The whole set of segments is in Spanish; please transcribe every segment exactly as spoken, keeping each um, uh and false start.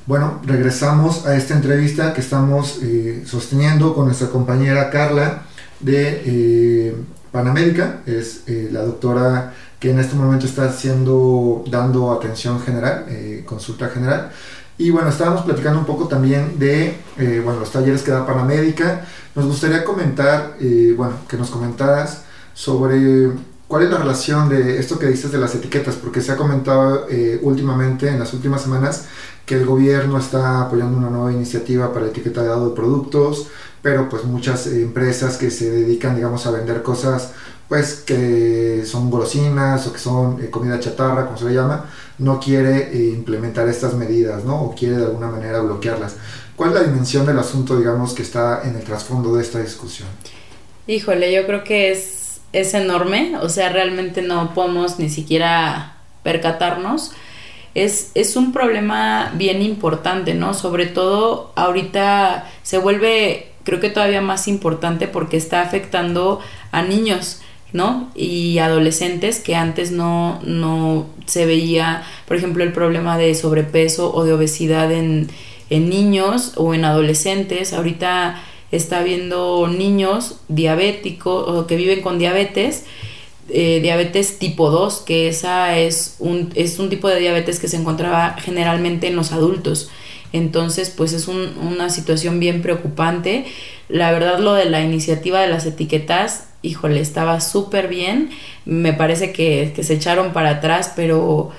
Bueno, regresamos a esta entrevista que estamos eh, sosteniendo con nuestra compañera Carla de eh, Panamérica. Es eh, la doctora que en este momento está haciendo, dando atención general, eh, consulta general. Y bueno, estábamos platicando un poco también de eh, bueno, los talleres que da Panamérica. Nos gustaría comentar, eh, bueno, que nos comentaras sobre cuál es la relación de esto que dices de las etiquetas, porque se ha comentado eh, últimamente, en las últimas semanas, que el gobierno está apoyando una nueva iniciativa para el etiquetado de productos, pero pues muchas eh, empresas que se dedican, digamos, a vender cosas pues que son golosinas o que son eh, comida chatarra, como se le llama, no quiere eh, implementar estas medidas, ¿no? O quiere de alguna manera bloquearlas. ¿Cuál es la dimensión del asunto, digamos, que está en el trasfondo de esta discusión? Híjole, yo creo que es, es enorme, o sea, realmente no podemos ni siquiera percatarnos. Es, es un problema bien importante, ¿no? Sobre todo ahorita se vuelve, creo que todavía más importante porque está afectando a niños, ¿no? Y adolescentes que antes no, no se veía, por ejemplo, el problema de sobrepeso o de obesidad en, en niños o en adolescentes. Ahorita está habiendo niños diabéticos o que viven con diabetes, eh, diabetes tipo dos, que esa es un, es un tipo de diabetes que se encontraba generalmente en los adultos. Entonces, pues es un, una situación bien preocupante. La verdad, lo de la iniciativa de las etiquetas, híjole, estaba súper bien. Me parece que, que se echaron para atrás, pero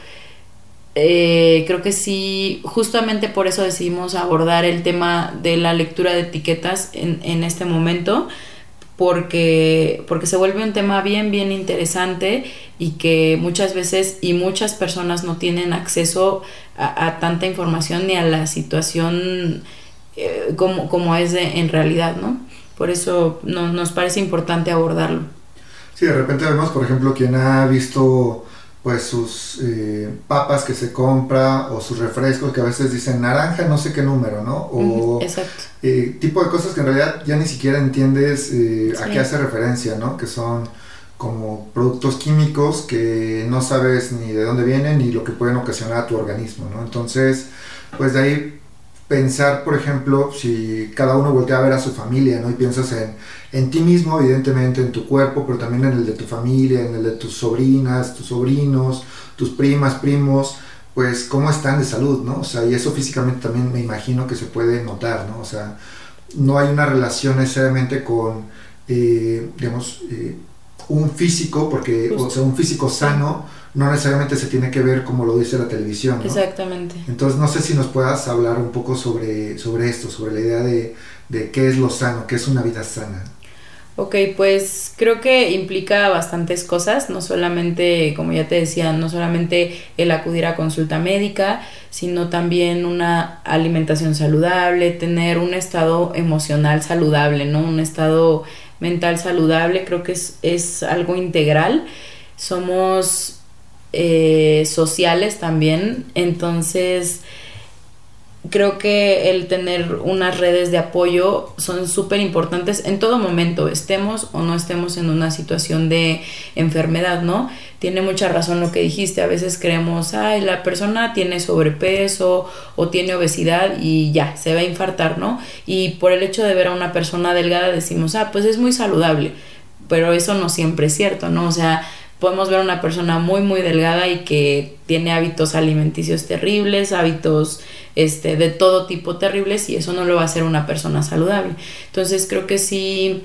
eh, creo que sí, justamente por eso decidimos abordar el tema de la lectura de etiquetas en, en este momento, porque, porque se vuelve un tema bien, bien interesante y que muchas veces y muchas personas no tienen acceso a, a tanta información ni a la situación eh, como, como es de, en realidad, ¿no? Por eso no, nos parece importante abordarlo. Sí, de repente vemos, por ejemplo, quien ha visto pues sus eh, papas que se compra o sus refrescos que a veces dicen naranja no sé qué número, ¿no? O uh-huh, exacto. Eh, tipo de cosas que en realidad ya ni siquiera entiendes eh, sí. a qué hace referencia, ¿no? Que son como productos químicos que no sabes ni de dónde vienen ni lo que pueden ocasionar a tu organismo, ¿no? Entonces, pues de ahí pensar, por ejemplo, si cada uno voltea a ver a su familia, ¿no? Y piensas en, en ti mismo, evidentemente, en tu cuerpo, pero también en el de tu familia, en el de tus sobrinas, tus sobrinos, tus primas, primos, pues cómo están de salud, ¿no? O sea, y eso físicamente también me imagino que se puede notar, ¿no? O sea, no hay una relación necesariamente con, eh, digamos, eh, un físico, porque, o sea, un físico sano no necesariamente se tiene que ver como lo dice la televisión, ¿no? Exactamente. Entonces, no sé si nos puedas hablar un poco sobre, sobre esto, sobre la idea de, de qué es lo sano, qué es una vida sana. Ok, pues creo que implica bastantes cosas, no solamente, como ya te decía, no solamente el acudir a consulta médica, sino también una alimentación saludable, tener un estado emocional saludable, ¿no? Un estado mental saludable, creo que es, es algo integral. Somos eh, sociales también, entonces creo que el tener unas redes de apoyo son súper importantes en todo momento, estemos o no estemos en una situación de enfermedad, ¿no? Tiene mucha razón lo que dijiste, a veces creemos, ay, la persona tiene sobrepeso o tiene obesidad y ya, se va a infartar, ¿no? Y por el hecho de ver a una persona delgada decimos, ah, pues es muy saludable, pero eso no siempre es cierto, ¿no? O sea, podemos ver a una persona muy muy delgada y que tiene hábitos alimenticios terribles, hábitos este, de todo tipo terribles, y eso no lo va a hacer una persona saludable. Entonces creo que sí,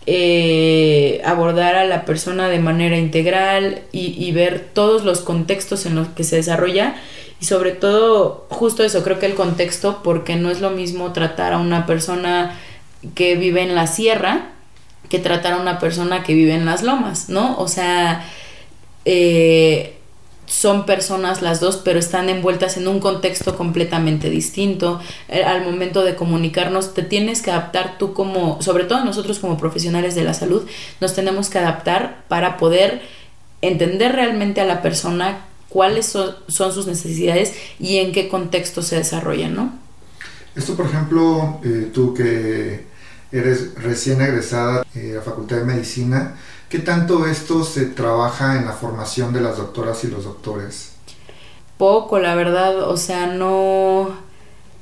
eh, abordar a la persona de manera integral y, y ver todos los contextos en los que se desarrolla, y sobre todo justo eso, creo que el contexto, porque no es lo mismo tratar a una persona que vive en la sierra que tratar a una persona que vive en las lomas, ¿no? O sea, eh, son personas las dos, pero están envueltas en un contexto completamente distinto. Eh, al momento de comunicarnos te tienes que adaptar tú como, sobre todo nosotros como profesionales de la salud, nos tenemos que adaptar para poder entender realmente a la persona cuáles son, son sus necesidades y en qué contexto se desarrollan, ¿no? Esto, por ejemplo, eh, tú que eres recién egresada de la Facultad de Medicina, ¿qué tanto esto se trabaja en la formación de las doctoras y los doctores? Poco, la verdad, o sea, no,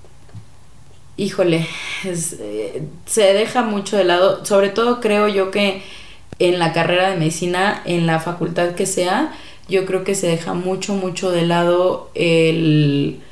híjole, es, eh, se deja mucho de lado, sobre todo creo yo que en la carrera de medicina, en la facultad que sea, yo creo que se deja mucho, mucho de lado el,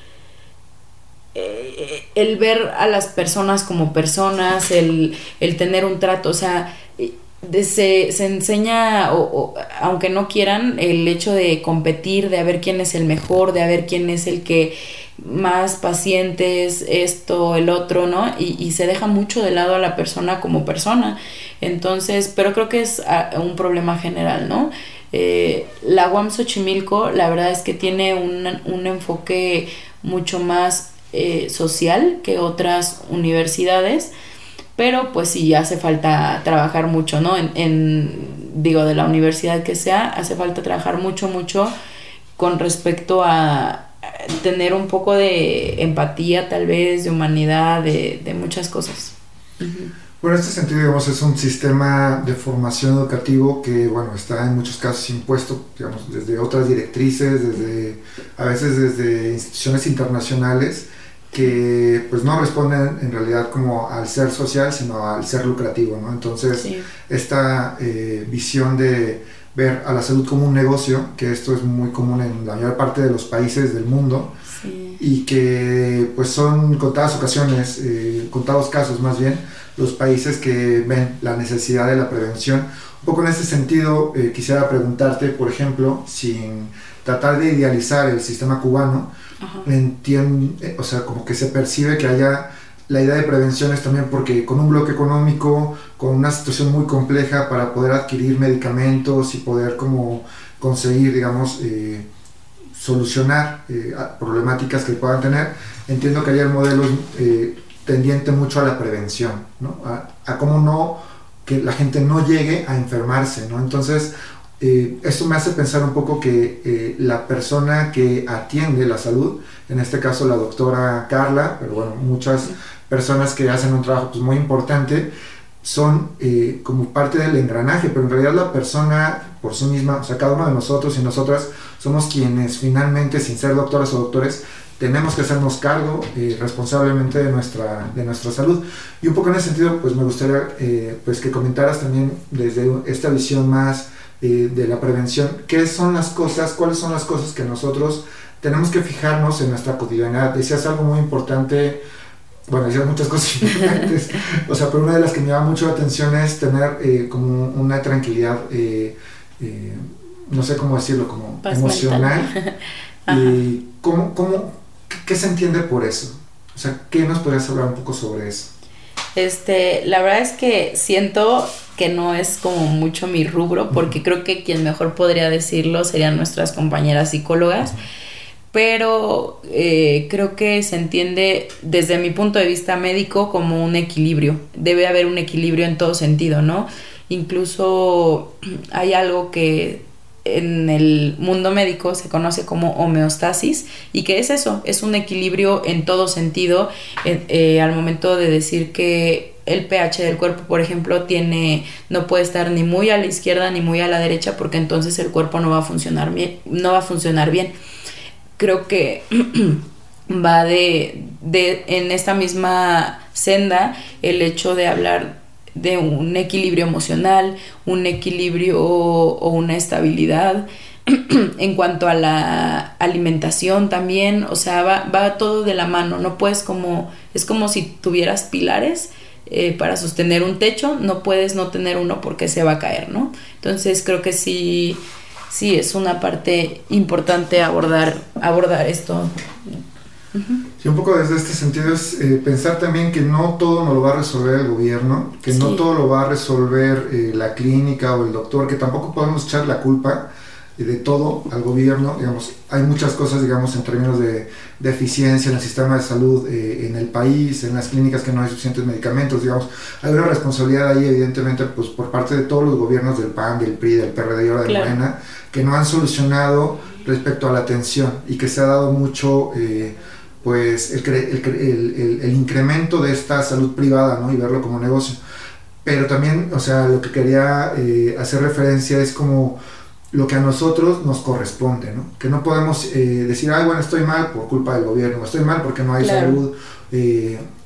eh, el ver a las personas como personas, el, el tener un trato, o sea, de, se, se enseña, o, o, aunque no quieran, el hecho de competir, de a ver quién es el mejor, de a ver quién es el que más pacientes, esto, el otro, ¿no? Y, y se deja mucho de lado a la persona como persona. Entonces, pero creo que es a, un problema general, ¿no? Eh, la U A M Xochimilco, la verdad es que tiene un, un enfoque mucho más eh, social que otras universidades, pero pues sí hace falta trabajar mucho, ¿no? En, en, digo, de la universidad que sea, hace falta trabajar mucho, mucho con respecto a tener un poco de empatía, tal vez, de humanidad, de, de muchas cosas. Uh-huh. Bueno, en este sentido, digamos, es un sistema de formación educativo que, bueno, está en muchos casos impuesto, digamos, desde otras directrices, desde, a veces desde instituciones internacionales, que pues no responden en realidad como al ser social, sino al ser lucrativo, ¿no? Entonces, sí. esta eh, visión de ver a la salud como un negocio, que esto es muy común en la mayor parte de los países del mundo, sí. y que pues son contadas ocasiones, eh, contados casos más bien, los países que ven la necesidad de la prevención. Un poco en ese sentido, eh, quisiera preguntarte, por ejemplo, sin tratar de idealizar el sistema cubano, entiende, o sea, como que se percibe que haya la idea de prevención es también porque con un bloque económico, con una situación muy compleja para poder adquirir medicamentos y poder como conseguir, digamos, eh, solucionar eh, problemáticas que puedan tener, entiendo que haya el modelo eh, tendiente mucho a la prevención, ¿no? A, a cómo no, que la gente no llegue a enfermarse, ¿no? Entonces, Eh, esto me hace pensar un poco que eh, la persona que atiende la salud, en este caso la doctora Carla, pero bueno, muchas personas que hacen un trabajo pues, muy importante, son eh, como parte del engranaje, pero en realidad la persona por sí misma, o sea, cada uno de nosotros y nosotras somos quienes finalmente, sin ser doctoras o doctores, tenemos que hacernos cargo eh, responsablemente de nuestra, de nuestra salud. Y un poco en ese sentido, pues me gustaría eh, pues, que comentaras también desde esta visión más Eh, de la prevención, qué son las cosas, cuáles son las cosas que nosotros tenemos que fijarnos en nuestra cotidianidad. Decías algo muy importante, bueno, decías muchas cosas importantes, o sea, pero una de las que me llama mucho la atención es tener eh, como una tranquilidad, eh, eh, no sé cómo decirlo, como paz emocional. Y ¿cómo, cómo, qué se entiende por eso? O sea, ¿qué nos podrías hablar un poco sobre eso? Este, la verdad es que siento que no es como mucho mi rubro, porque creo que quien mejor podría decirlo serían nuestras compañeras psicólogas, pero eh, creo que se entiende desde mi punto de vista médico como un equilibrio. Debe haber un equilibrio en todo sentido, ¿no? Incluso hay algo que en el mundo médico se conoce como homeostasis, y que es eso, es un equilibrio en todo sentido, eh, eh, al momento de decir que el pH del cuerpo, por ejemplo, tiene, no puede estar ni muy a la izquierda ni muy a la derecha, porque entonces el cuerpo no va a funcionar bien, no va a funcionar bien. Creo que va de, de en esta misma senda el hecho de hablar de un equilibrio emocional, un equilibrio o una estabilidad en cuanto a la alimentación también, o sea, va, va todo de la mano. No puedes como, es como si tuvieras pilares eh, para sostener un techo, no puedes no tener uno porque se va a caer, ¿no? Entonces creo que sí, sí es una parte importante abordar, abordar esto. Uh-huh. Sí, un poco desde este sentido es eh, pensar también que no todo nos lo va a resolver el gobierno, que sí. no todo lo va a resolver eh, la clínica o el doctor, que tampoco podemos echar la culpa eh, de todo al gobierno. Digamos, hay muchas cosas, digamos, en términos de, de eficiencia en el sistema de salud eh, en el país, en las clínicas que no hay suficientes medicamentos, digamos, hay una responsabilidad ahí evidentemente pues por parte de todos los gobiernos del P A N, del P R I, del P R D y ahora de claro. Morena, que no han solucionado respecto a la atención y que se ha dado mucho eh, pues el, el, el, el incremento de esta salud privada, ¿no? Y verlo como negocio. Pero también, o sea, lo que quería eh, hacer referencia es como lo que a nosotros nos corresponde, ¿no? Que no podemos eh, decir, ay, bueno, estoy mal por culpa del gobierno, estoy mal porque no hay claro. salud, eh,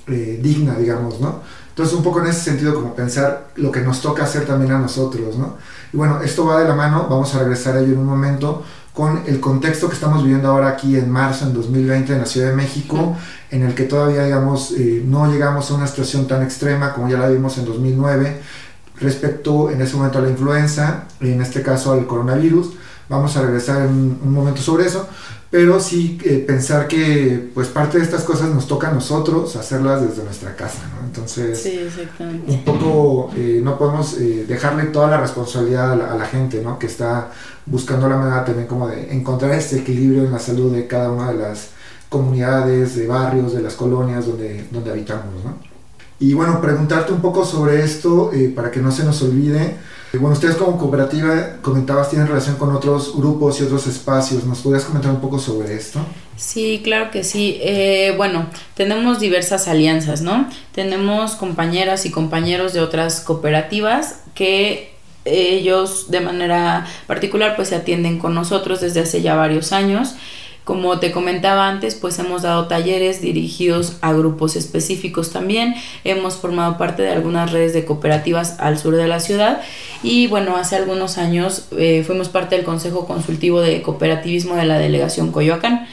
eh, digna, digamos, ¿no? Entonces un poco en ese sentido como pensar lo que nos toca hacer también a nosotros, ¿no? Y bueno, esto va de la mano, vamos a regresar a ello en un momento, con el contexto que estamos viviendo ahora aquí en marzo, en dos mil veinte, en la Ciudad de México, en el que todavía, digamos, eh, no llegamos a una situación tan extrema como ya la vimos en dos mil nueve, respecto en ese momento a la influenza, en este caso al coronavirus. Vamos a regresar en un momento sobre eso, pero sí eh, pensar que pues parte de estas cosas nos toca a nosotros hacerlas desde nuestra casa, ¿no? Entonces, sí, exactamente. un poco eh, no podemos eh, dejarle toda la responsabilidad a la, a la gente, ¿no? Que está buscando la manera también como de encontrar este equilibrio en la salud de cada una de las comunidades, de barrios, de las colonias donde, donde habitamos, ¿no? Y bueno, preguntarte un poco sobre esto eh, para que no se nos olvide. Bueno, ustedes como cooperativa, comentabas, tienen relación con otros grupos y otros espacios. ¿Nos podrías comentar un poco sobre esto? Sí, claro que sí. Eh, bueno, tenemos diversas alianzas, ¿no? Tenemos compañeras y compañeros de otras cooperativas que ellos de manera particular pues se atienden con nosotros desde hace ya varios años. Como te comentaba antes, pues hemos dado talleres dirigidos a grupos específicos también. Hemos formado parte de algunas redes de cooperativas al sur de la ciudad. Y bueno, hace algunos años eh, fuimos parte del Consejo Consultivo de Cooperativismo de la Delegación Coyoacán.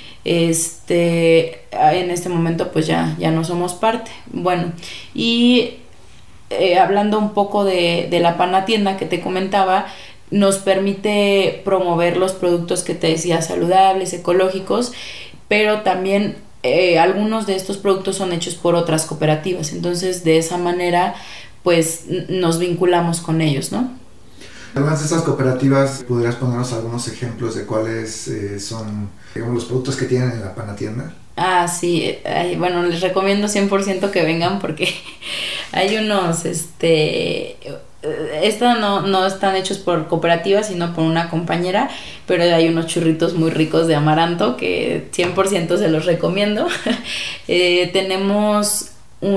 Este, en este momento pues ya, ya no somos parte. Bueno, y eh, hablando un poco de, de la panatienda que te comentaba, nos permite promover los productos que te decía, saludables, ecológicos, pero también eh, algunos de estos productos son hechos por otras cooperativas, entonces de esa manera pues nos vinculamos con ellos, ¿no? Además de esas cooperativas, ¿podrías ponernos algunos ejemplos de cuáles eh, son, digamos, los productos que tienen en la panatienda? Ah, sí, ay, bueno, les recomiendo cien por ciento que vengan porque hay unos, este... Estos no, no están hechos por cooperativas, sino por una compañera, pero hay unos churritos muy ricos de amaranto que cien por ciento se los recomiendo. eh, tenemos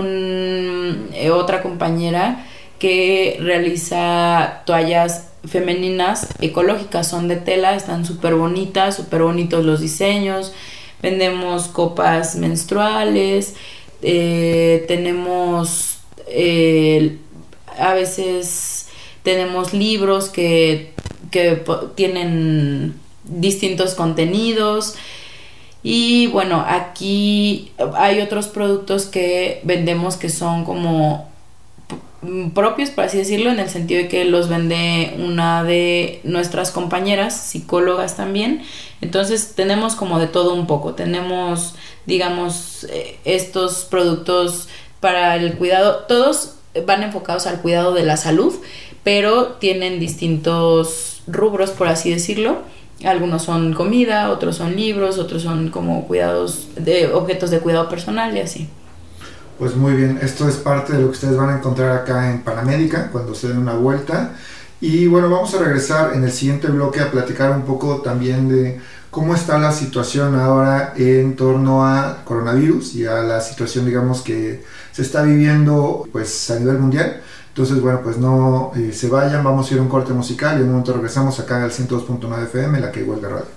un, eh, otra compañera que realiza toallas femeninas ecológicas, son de tela, están súper bonitas, súper bonitos los diseños. Vendemos copas menstruales, eh, tenemos... Eh, a veces tenemos libros que, que tienen distintos contenidos y bueno, aquí hay otros productos que vendemos que son como propios, por así decirlo, en el sentido de que los vende una de nuestras compañeras, psicólogas también. Entonces tenemos como de todo un poco, tenemos digamos estos productos para el cuidado, todos van enfocados al cuidado de la salud, pero tienen distintos rubros, por así decirlo. Algunos son comida, otros son libros, otros son como cuidados de objetos de cuidado personal y así. Pues muy bien, esto es parte de lo que ustedes van a encontrar acá en Panamérica cuando se den una vuelta. Y bueno, vamos a regresar en el siguiente bloque a platicar un poco también de cómo está la situación ahora en torno a coronavirus y a la situación, digamos, que se está viviendo pues a nivel mundial. Entonces, bueno, pues no eh, se vayan, vamos a ir a un corte musical y en un momento regresamos acá al ciento dos punto nueve F M, La Que Huelga Radio.